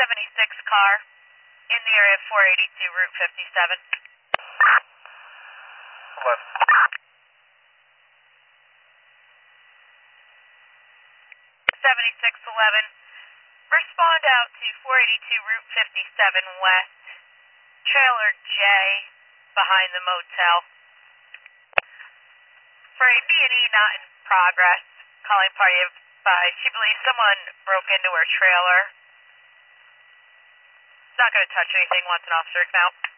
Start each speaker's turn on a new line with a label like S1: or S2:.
S1: 76 car in the area of 482 Route 57. 7611. Respond out to 482 Route 57 West, trailer J behind the motel. For a B&E not in progress, calling party of 5. She believes someone broke into her trailer. Not going to touch anything, wants an officer to come out.